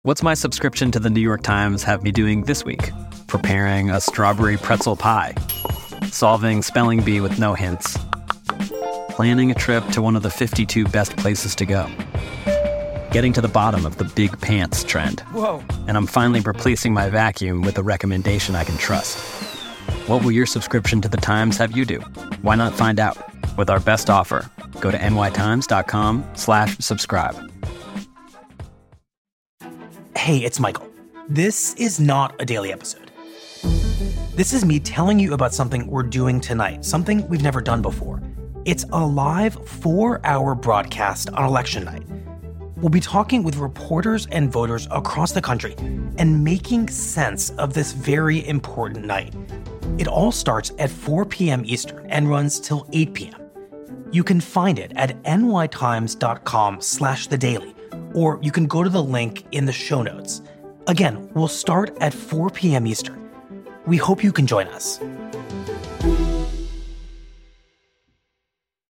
What's my subscription to the New York Times have me doing this week? Preparing a strawberry pretzel pie. Solving spelling bee with no hints. Planning a trip to one of the 52 best places to go. Getting to the bottom of the big pants trend. Whoa. And I'm finally replacing my vacuum with a recommendation I can trust. What will your subscription to the Times have you do? Why not find out? With our best offer, go to nytimes.com/subscribe. Hey, it's Michael. This is not a daily episode. This is me telling you about something we're doing tonight, something we've never done before. It's a live 4-hour broadcast on election night. We'll be talking with reporters and voters across the country and making sense of this very important night. It all starts at 4 p.m. Eastern and runs till 8 p.m. You can find it at nytimes.com/thedaily, or you can go to the link in the show notes. Again, we'll start at 4 p.m. Eastern. We hope you can join us.